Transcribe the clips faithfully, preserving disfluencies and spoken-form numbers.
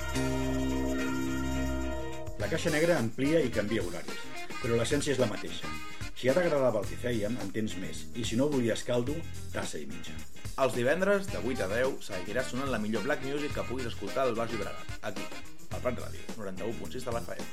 La caixa negra amplia i canvia horaris, però l'essència és la mateixa. Si ja t'agradava el que fèiem, en tens més, i si no volies caldo, tassa i mitja. Els divendres, de vuit a deu, seguirà sonant la millor black music que puguis escoltar al Baix Llobregat, aquí, al Prat Ràdio, noranta-u punt sis de l'F M.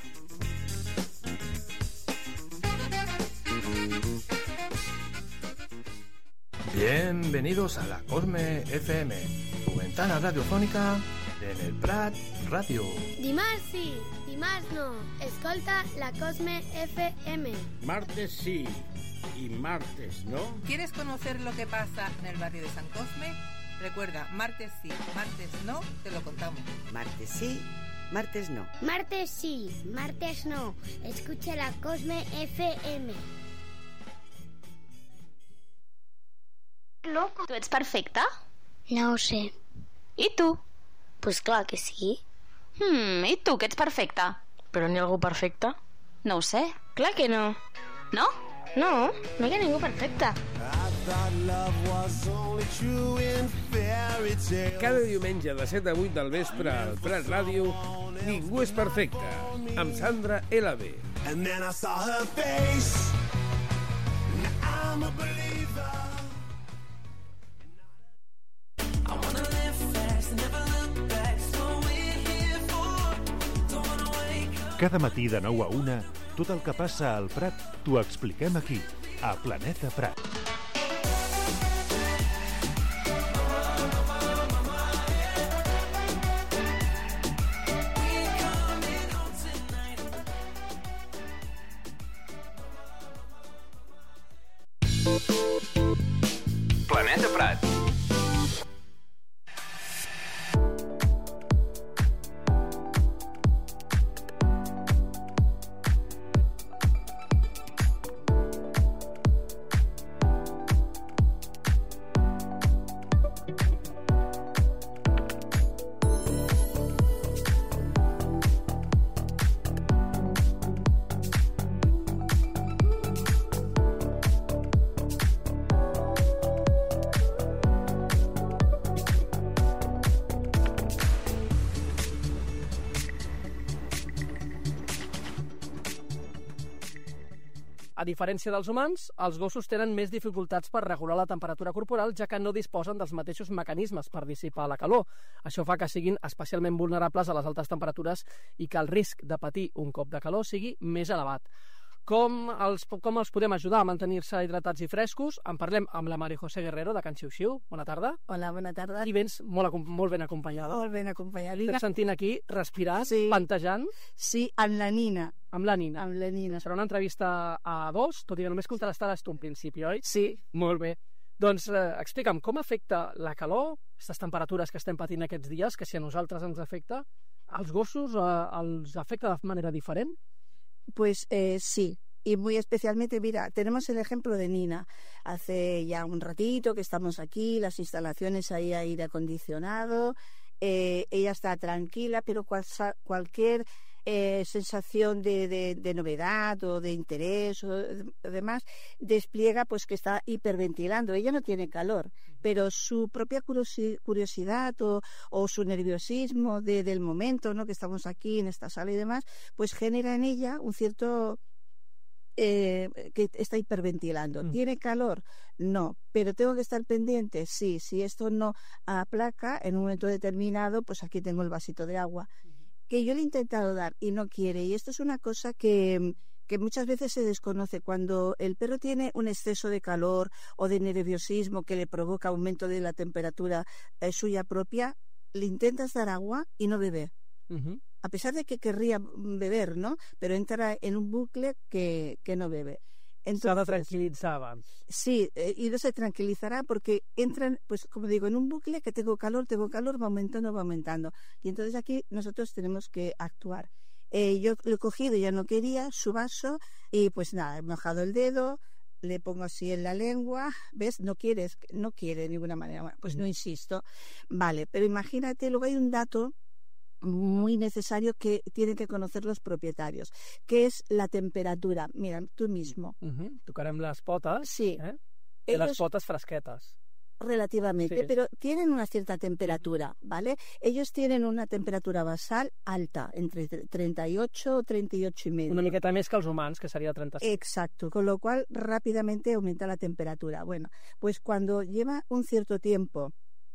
Bienvenidos a la Cosme F M, tu ventana radiofónica en el Prat Radio. Dimarts sí, dimarts no. Escolta la Cosme F M. Martes sí y martes no. ¿Quieres conocer lo que pasa en el barrio de San Cosme? Recuerda, martes sí, martes no, te lo contamos. Martes sí, martes no. Martes sí, martes no. Escucha la Cosme F M. Loco. ¿Tú ets perfecta? No ho sé. I tu? Pues clar que sí. Hmm, i tu, que ets perfecta? Però n'hi ha algú perfecte? No ho sé. Clar que no. No? No, no hi ha ningú perfecte. Cada diumenge de set a vuit del vespre al Prat Ràdio, Ningú és perfecte, amb Sandra L B. And then I saw her face. Now I'm a believer. Cada matí de nou a una, tot el que passa al Prat t'ho expliquem aquí, a Planeta Prat. Planeta Prat. A diferència dels humans, els gossos tenen més dificultats per regular la temperatura corporal, ja que no disposen dels mateixos mecanismes per dissipar la calor. Això fa que siguin especialment vulnerables a les altes temperatures i que el risc de patir un cop de calor sigui més elevat. Com els, com els podem ajudar a mantenir-se hidratats i frescos? En parlem amb la Mari José Guerrero, de Can Xiu-Xiu. Bona tarda. Hola, bona tarda. I vens molt, molt ben acompanyada. Molt ben acompanyada. Estem sentint aquí, respirat, sí. Pantejant. Sí, amb la Nina. Amb la Nina. Amb la Nina. Serà una entrevista a dos, tot i que només contestaràs tu en principi, oi? Sí. Molt bé. Doncs eh, explica'm, com afecta la calor, aquestes temperatures que estem patint aquests dies, que si a nosaltres ens afecta, als gossos eh, els afecta de manera diferent? Pues eh, sí. Y muy especialmente, mira, tenemos el ejemplo de Nina. Hace ya un ratito que estamos aquí, las instalaciones hay aire acondicionado, eh, ella está tranquila, pero cual, cualquier eh, sensación de, de, de novedad o de interés o demás, despliega pues que está hiperventilando. Ella no tiene calor, pero su propia curiosidad o, o su nerviosismo de, del momento, ¿no?, que estamos aquí en esta sala y demás, pues genera en ella un cierto... Eh, que está hiperventilando. Mm. ¿Tiene calor? No. ¿Pero tengo que estar pendiente? Sí. Si esto no aplaca en un momento determinado, pues aquí tengo el vasito de agua. Mm. Que yo le he intentado dar y no quiere. Y esto es una cosa que, que muchas veces se desconoce. Cuando el perro tiene un exceso de calor o de nerviosismo que le provoca aumento de la temperatura eh, suya propia, le intentas dar agua y no bebe. Uh-huh. A pesar de que querría beber, ¿no? Pero entra en un bucle que, que no bebe. Entonces, se ha de tranquilitzar abans. Sí, eh, y no se tranquilizará porque entran, pues como digo, en un bucle que tengo calor, tengo calor, va aumentando, va aumentando. Y entonces aquí nosotros tenemos que actuar. Eh, yo lo he cogido, ya no quería, su vaso, y pues nada, he mojado el dedo, le pongo así en la lengua, ¿ves? No quieres, no quiere de ninguna manera. Bueno, pues no insisto. Vale, pero imagínate, luego hay un dato muy necesario que tienen que conocer los propietarios, que es la temperatura. Mira, tú mismo. Uh-huh. Tocarem les potes. Sí. Eh? I les potes fresquetes. Relativamente, Sí. pero tienen una cierta temperatura, ¿vale? Ellos tienen una temperatura basal alta, entre treinta y ocho o treinta y ocho y medio. Una miqueta més que els humans, que seria trenta-cinc. Exacto, con lo cual rápidamente aumenta la temperatura. Bueno, pues cuando lleva un cierto tiempo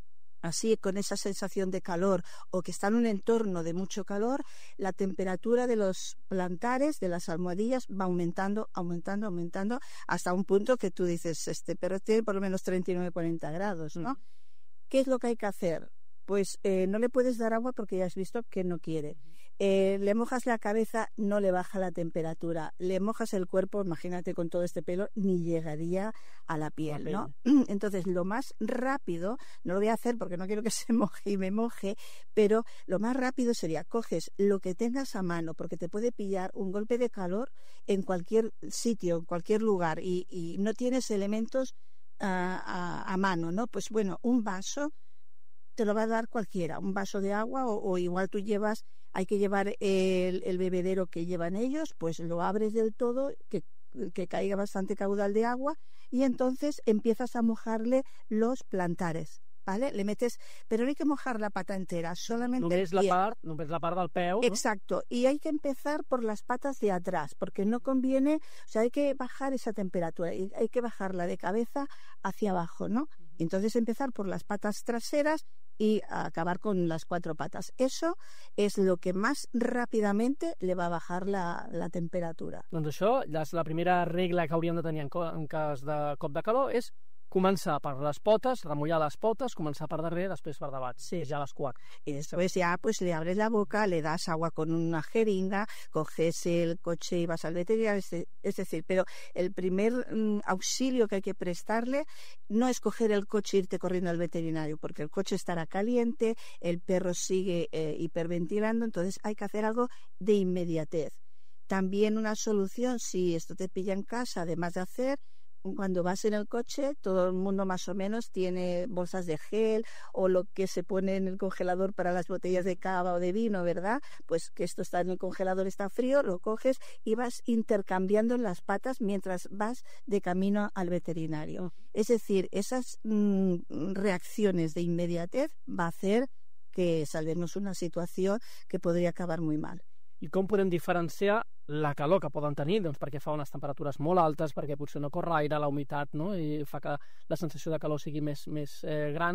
así con esa sensación de calor o que está en un entorno de mucho calor, la temperatura de los plantares, de las almohadillas, va aumentando, aumentando, aumentando, hasta un punto que tú dices, este perro tiene por lo menos treinta y nueve, cuarenta grados, ¿no? ¿Qué es lo que hay que hacer? Pues eh, no le puedes dar agua porque ya has visto que no quiere. Eh, le mojas la cabeza, no le baja la temperatura. Le mojas el cuerpo, imagínate con todo este pelo, ni llegaría a la piel, La ¿no? Entonces, lo más rápido, no lo voy a hacer porque no quiero que se moje y me moje, pero lo más rápido sería, coges lo que tengas a mano, porque te puede pillar un golpe de calor en cualquier sitio, en cualquier lugar, y, y no tienes elementos a, a, a mano, ¿no? Pues bueno, un vaso te lo va a dar cualquiera, un vaso de agua o, o igual tú llevas, hay que llevar el, el bebedero que llevan ellos, pues lo abres del todo, que, que caiga bastante caudal de agua y entonces empiezas a mojarle los plantares, ¿vale? Le metes, pero no hay que mojar la pata entera, solamente Només el la pie. part, només la part del peu, no? Exacto, y hay que empezar por las patas de atrás, porque no conviene, o sea, hay que bajar esa temperatura, y hay que bajarla de cabeza hacia abajo, ¿no? Entonces empezar por las patas traseras y acabar con las cuatro patas. Eso es lo que más rápidamente le va a bajar la, la temperatura. Doncs això, la, la primera regla que hauríem de tenir en, co en cas de cop de calor és començar per les potes, remullar les potes, començar per darrere, després per davant, sí. ja les quatre. Y después ya pues le abres la boca, le das agua con una jeringa, coges el coche y vas al veterinario, es, de, es decir, pero el primer mm, auxilio que hay que prestarle no es coger el coche e irte corriendo al veterinario, porque el coche estará caliente, el perro sigue eh, hiperventilando, entonces hay que hacer algo de inmediatez. También una solución, si esto te pilla en casa, además de hacer, cuando vas en el coche, todo el mundo más o menos tiene bolsas de gel o lo que se pone en el congelador para las botellas de cava o de vino, ¿verdad? Pues que esto está en el congelador, está frío, lo coges y vas intercambiando en las patas mientras vas de camino al veterinario. Es decir, esas mmm, reacciones de inmediatez va a hacer que salvemos una situación que podria acabar muy mal. I com podem diferenciar la calor que poden tenir, doncs perquè fa unes temperatures molt altes, perquè potser no corre aire, la humitat, no? I fa que la sensació de calor sigui més, més eh, gran,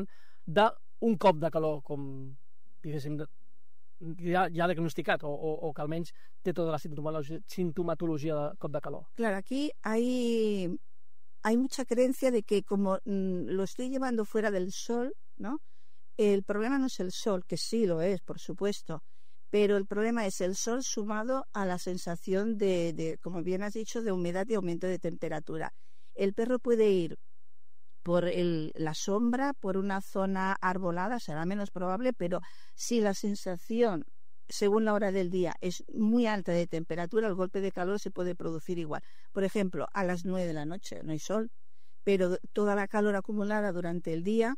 d'un cop de calor, com diguéssim, ja, ja diagnosticat, o, o, o que almenys té tota la sintomatologia, sintomatologia de cop de calor. Claro, aquí hay, hay mucha creencia de que como mmm, lo estoy llevando fuera del sol, ¿no? El problema no es el sol, que sí lo es, por supuesto, pero el problema es el sol sumado a la sensación de, de, como bien has dicho, de humedad y aumento de temperatura. El perro puede ir por el, la sombra, por una zona arbolada, será menos probable, pero si la sensación, según la hora del día, es muy alta de temperatura, el golpe de calor se puede producir igual. Por ejemplo, a las nueve de la noche no hay sol, pero toda la calor acumulada durante el día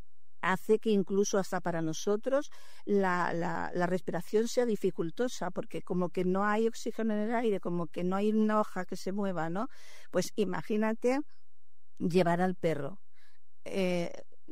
hace que incluso hasta para nosotros la, la, la respiración sea dificultosa, porque como que no hay oxígeno en el aire, como que no hay una hoja que se mueva, ¿no? Pues imagínate llevar al perro. Eh,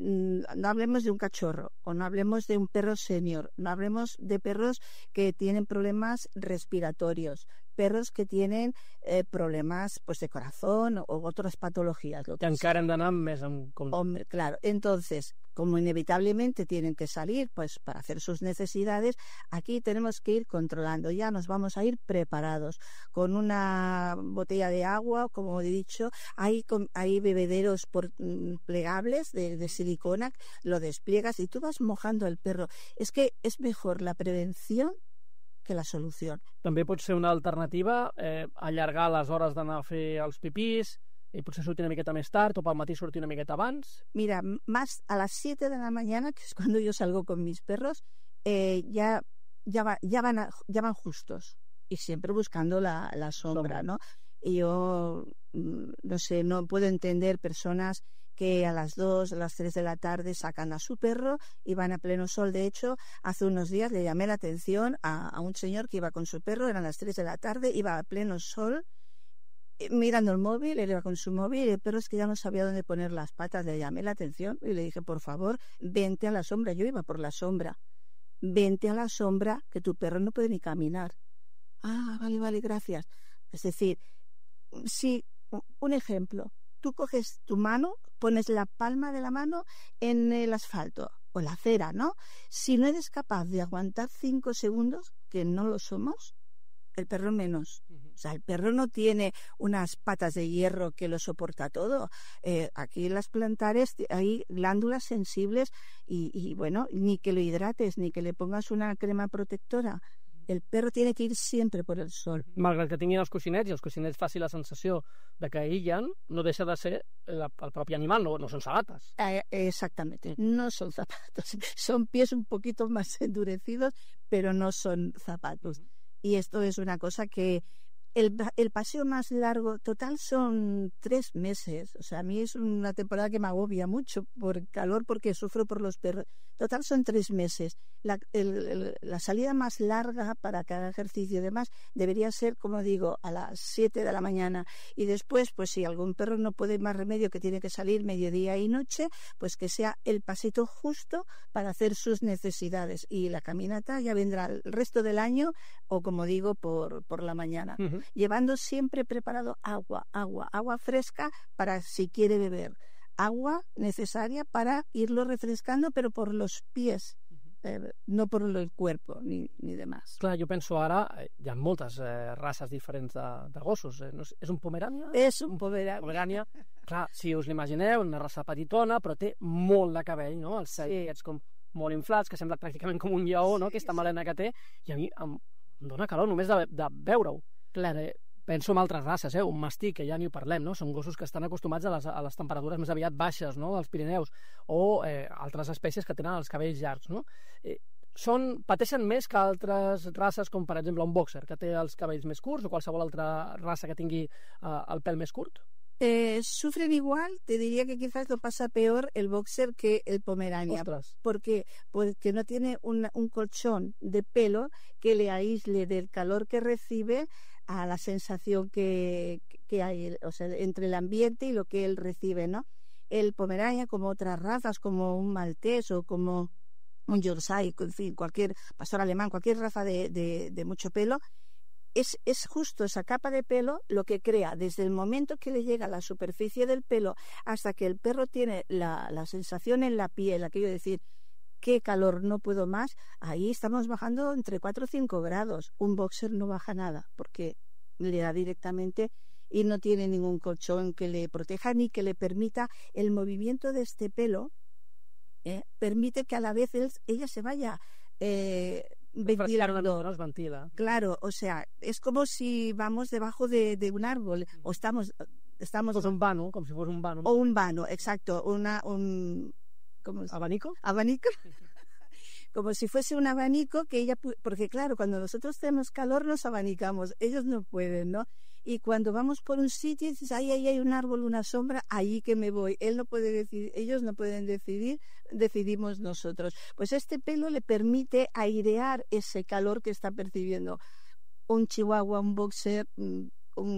no hablemos de un cachorro, o no hablemos de un perro senior, no hablemos de perros que tienen problemas respiratorios, perros que tienen eh, problemas pues de corazón o, o otras patologías. Que encara hem d'anar més en compte. Hombre, claro, entonces, como inevitablemente tienen que salir pues para hacer sus necesidades, aquí tenemos que ir controlando, ya nos vamos a ir preparados con una botella de agua, como he dicho, hay, hay bebederos por, plegables de, de silicona, lo despliegas y tú vas mojando al perro. Es que es mejor la prevención que la solució. També pot ser una alternativa eh, allargar les hores d'anar a fer els pipís i potser sortir una miqueta més tard o pel matí sortir una miqueta abans. Mira, más a las siete de la mañana, que es cuando yo salgo con mis perros, eh, ya, ya, va, ya, van a, ya van justos y siempre buscando la, la sombra, ¿no? Y yo, no sé, no puedo entender personas que a las dos, a las tres de la tarde sacan a su perro y van a pleno sol. De hecho, hace unos días le llamé la atención a, a un señor que iba con su perro, eran las tres de la tarde, iba a pleno sol mirando el móvil, él iba con su móvil, y el perro es que ya no sabía dónde poner las patas. Le llamé la atención y le dije, por favor, vente a la sombra. Yo iba por la sombra. Vente a la sombra, que tu perro no puede ni caminar. Ah, vale, vale, gracias. Es decir, si, un ejemplo, tú coges tu mano, pones la palma de la mano en el asfalto o la acera, ¿no? Si no eres capaz de aguantar cinco segundos, que no lo somos, el perro menos. O sea, el perro no tiene unas patas de hierro que lo soporta todo. Eh, aquí en las plantares hay glándulas sensibles y, y, bueno, ni que lo hidrates, ni que le pongas una crema protectora. El perro tiene que ir sempre por el sol. Malgrat que tinguin els coixinets i els coixinets facin la sensació de que aïllen, no deixa de ser el, el propi animal, no, no són sabates. Eh, exactamente, no son zapatos. Son pies un poquito más endurecidos, pero no son zapatos. Y esto es una cosa que el, el paseo más largo total son tres meses. O sea, a mí es una temporada que me agobia mucho por calor porque sufro por los perros. Total son tres meses. La, el, el, la salida más larga para cada ejercicio y demás debería ser, como digo, a las siete de la mañana. Y después, pues si algún perro no puede más remedio, que tiene que salir mediodía y noche, pues que sea el pasito justo para hacer sus necesidades. Y la caminata ya vendrá el resto del año o, como digo, por, por la mañana. Uh-huh. Llevando siempre preparado agua, agua, agua fresca para si quiere beber. Agua necesaria para irlo refrescando, pero por los pies. Eh, no per el cuerpo ni, ni demás. Clar, jo penso ara, hi ha moltes eh, races diferents de, de gossos. Eh? No és, és un pomerània? És un pomerània. Pomerània. Clar, si us l'imagineu, una raça petitona, però té molt de cabell, no? Els cellets sí. com molt inflats, que sembla pràcticament com un lleó, no? Aquesta melena que té, i a mi em, em dóna calor només de, de veure-ho. Clar, eh, penso en altres races, eh? Un mastí, que ja ni ho parlem, no? Són gossos que estan acostumats a les, a les temperatures més aviat baixes, no? Dels Pirineus, o eh, altres espècies que tenen els cabells llargs, no? Eh, són, pateixen més que altres races, com per exemple un boxer, que té els cabells més curts, o qualsevol altra raça que tingui eh, el pèl més curt? Eh, sufren igual, te diría que quizás lo pasa peor el boxer que el pomerania. Ostras. ¿Por qué? Porque no tiene una, un colchón de pelo que le aísle del calor que recibe a la sensación que, que hay, o sea, entre el ambiente y lo que él recibe, ¿no? El pomerania, como otras razas, como un maltés o como un yorkshire, en fin, cualquier pastor alemán, cualquier raza de, de, de mucho pelo, es, es justo esa capa de pelo lo que crea, desde el momento que le llega a la superficie del pelo hasta que el perro tiene la, la sensación en la piel, aquello de decir, qué calor, no puedo más, ahí estamos bajando entre cuatro o cinco grados. Un boxer no baja nada, porque le da directamente y no tiene ningún colchón que le proteja ni que le permita el movimiento de este pelo, eh, permite que a la vez él, ella se vaya eh, ventilando. No es ventila. Claro, o sea, es como si vamos debajo de, de un árbol, o estamos... estamos pues un vano, como si fuera un vano. O un vano, exacto, una... un ¿Cómo es? ¿Abanico? Abanico. Como si fuese un abanico que ella... Porque claro, cuando nosotros tenemos calor nos abanicamos, ellos no pueden, ¿no? Y cuando vamos por un sitio y dices, ahí, ahí hay un árbol, una sombra, ahí que me voy. Él no puede decidir, ellos no pueden decidir, decidimos nosotros. Pues este pelo le permite airear ese calor que está percibiendo. Un chihuahua, un boxer, un,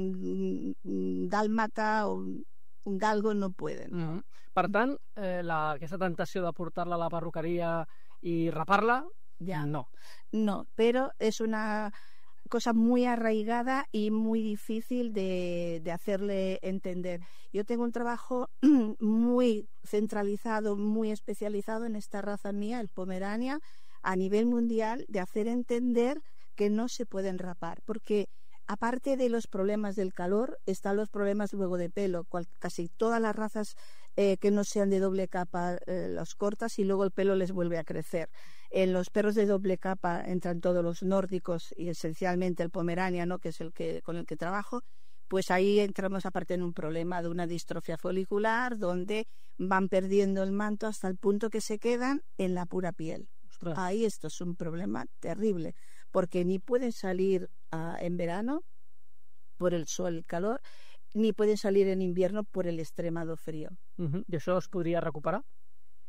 un dálmata, un... un galgo no pueden. Mm-hmm. Per tant, eh, la, aquesta tentació de portar-la a la perruqueria i rapar-la, ya. no. No, pero es una cosa muy arraigada y muy difícil de, de hacerle entender. Yo tengo un trabajo muy centralizado, muy especializado en esta raza mía, el Pomerania, a nivel mundial, de hacer entender que no se pueden rapar, porque aparte de los problemas del calor, están los problemas luego de pelo. Cual, casi todas las razas eh, que no sean de doble capa eh, los cortas y luego el pelo les vuelve a crecer. En los perros de doble capa entran todos los nórdicos y esencialmente el Pomerania, ¿no? Que es el que con el que trabajo. Pues ahí entramos aparte en un problema de una distrofia folicular donde van perdiendo el manto hasta el punto que se quedan en la pura piel. Ostras. Ahí esto es un problema terrible, porque ni pueden salir uh, en verano por el sol, el calor, ni pueden salir en invierno por el extremado frío. Uh-huh. I això es podria recuperar?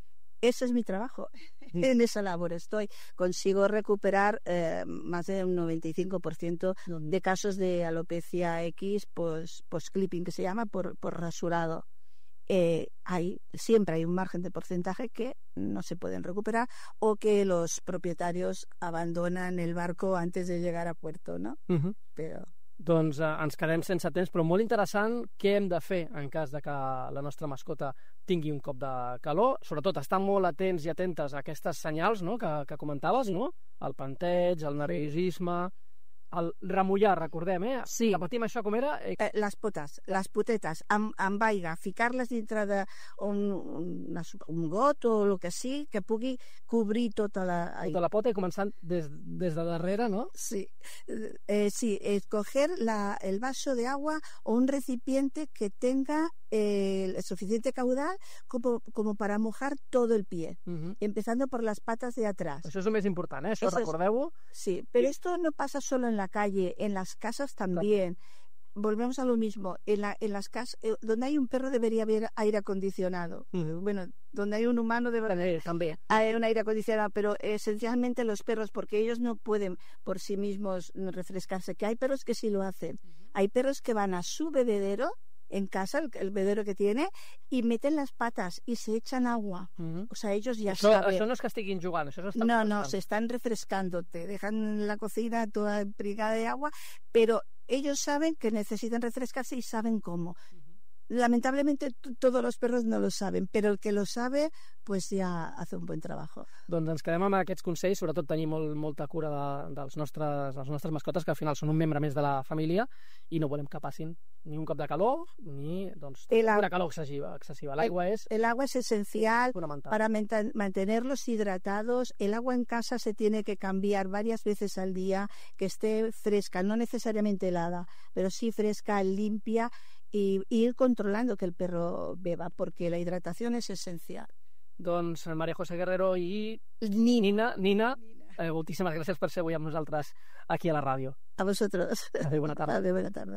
ese es mi trabajo. En esa labor estoy. Consigo recuperar eh, más de un noventa y cinco por ciento de casos de alopecia X post-clipping, que se llama, por, por rasurado. Eh, hay, siempre hay un margen de porcentaje que no se pueden recuperar o que los propietarios abandonan el barco antes de llegar a puerto, ¿no? Uh-huh. Però... Doncs eh, ens quedem sense temps, però molt interessant què hem de fer en cas de que la nostra mascota tingui un cop de calor. Sobretot estar molt atents i atentes a aquestes senyals, no?, que, que comentaves, no? El panteig, el nerviosisme, el remullar, recordem, eh? Sí. Repetim això com era? Eh, les potes, les potetes, amb, amb aigua, ficar-les dintre d'un un, un got o el que sigui, que pugui cobrir tota la... Tota la pota i començant des, des de darrere, no? Sí, eh, sí, escoger la, el vaso de agua o un recipiente que tenga eh, el suficiente caudal como, como para mojar todo el pie, uh-huh. empezando por las patas de atrás. Això és el més important, eh? Això, Eso recordeu-ho. Sí, pero esto no pasa solo en la calle, en las casas también. Volvemos a lo mismo. En, la, en las casas, eh, donde hay un perro debería haber aire acondicionado. Uh-huh. Bueno, donde hay un humano debería también haber un aire acondicionado, pero esencialmente los perros, porque ellos no pueden por sí mismos refrescarse, que hay perros que sí lo hacen. Uh-huh. Hay perros que van a su bebedero en casa, el, el bebedero que tiene, y meten las patas y se echan agua. Uh-huh. O sea, ellos ya això, saben. Això no és que estiguin jugant, això s'estan No, no, se están refrescando, te dejan la cocina toda impregada de agua, pero ellos saben que necesitan refrescarse y saben cómo. Uh-huh. Lamentablemente t- todos los perros no lo saben, pero el que lo sabe pues ja hace un buen trabajo. Doncs ens quedem amb aquests consells, sobretot tenir molt, molta cura de, dels nostres, les nostres mascotes, que al final són un membre més de la família i no volem que passin ni un cop de calor ni doncs, a... una calor excesiva. excesiva. L'aigua el, és... El agua es esencial fundamental para mantenerlos hidratados. El agua en casa se tiene que cambiar varias veces al día, que esté fresca, no necesariamente helada, pero sí fresca, limpia, y ir controlando que el perro beba, porque la hidratación es esencial. Doncs María José Guerrero i Nina, Nina, Nina eh, moltíssimes gràcies per ser avui amb nosaltres aquí a la ràdio. A vosotros. Adéu, bona tarda. Adéu, bona tarda.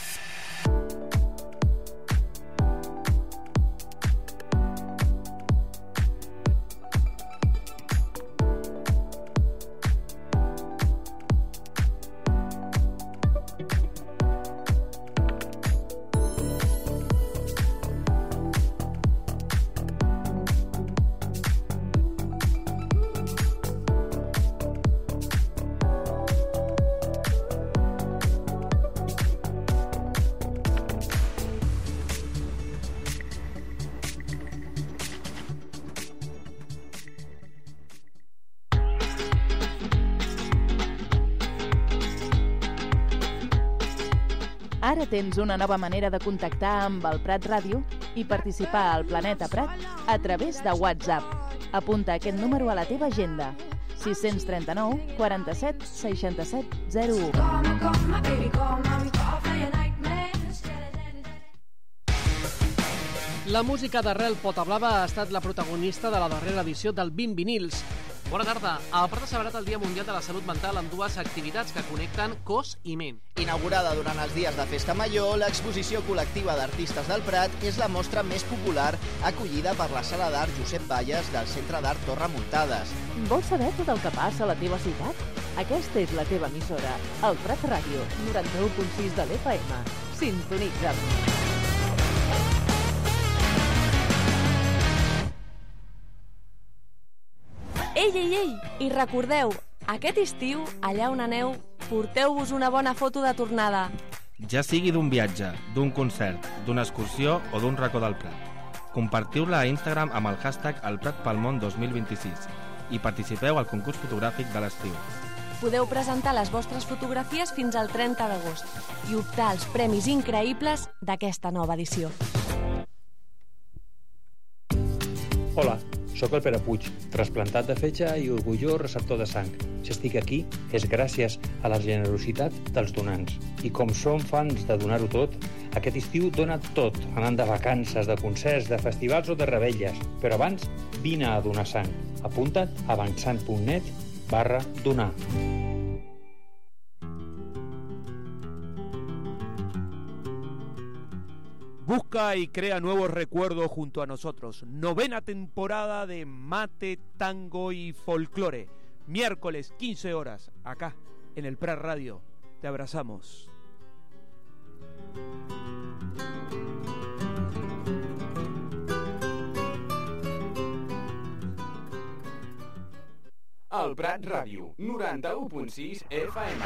Ara tens una nova manera de contactar amb el Prat Ràdio i participar al Planeta Prat a través de WhatsApp. Apunta aquest número a la teva agenda: sis cents trenta-nou quaranta-set seixanta-set zero u. La música d'Arrel Potablava ha estat la protagonista de la darrera edició del vint vinils. Bona tarda. El Prat ha celebrat el Dia Mundial de la Salut Mental amb dues activitats que connecten cos i ment. Inaugurada durant els dies de Festa Major, l'exposició col·lectiva d'artistes del Prat és la mostra més popular acollida per la Sala d'Art Josep Valles del Centre d'Art Torre Muntades. Vols saber tot el que passa a la teva ciutat? Aquesta és la teva emissora, el Prat Ràdio, noranta-u punt sis de l'F M. Sintonitza'm. Ei, ei, ei! I recordeu, aquest estiu, allà on aneu, porteu-vos una bona foto de tornada. Ja sigui d'un viatge, d'un concert, d'una excursió o d'un racó del Prat. Compartiu-la a Instagram amb el hashtag elpratpelmón dos mil vint-i-sis i participeu al concurs fotogràfic de l'estiu. Podeu presentar les vostres fotografies fins al trenta d'agost i optar als premis increïbles d'aquesta nova edició. Hola, sóc el Pere Puig, trasplantat de fetge i orgullós receptor de sang. Si estic aquí és gràcies a la generositat dels donants. I com som fans de donar-ho tot, aquest estiu dona tot, anant de vacances, de concerts, de festivals o de revetlles. Però abans, vine a donar sang. Apunta't a avançant.net barra donar. Busca y crea nuevos recuerdos junto a nosotros. Novena temporada de Mate, Tango y Folclore. Miércoles, quince horas, acá, en el Prat Radio. Te abrazamos. El Prat Ràdio, noranta-u punt sis F M.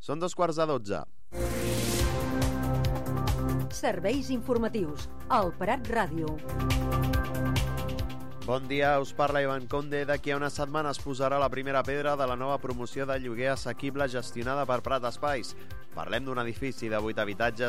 Són dos quarts de dotze. Serveis informatius. El Prat Ràdio. Bon dia, us parla Ivan Conde. D'aquí a una setmana es posarà la primera pedra de la nova promoció de lloguer assequible gestionada per Prat Espais. Parlem d'un edifici de vuit habitatges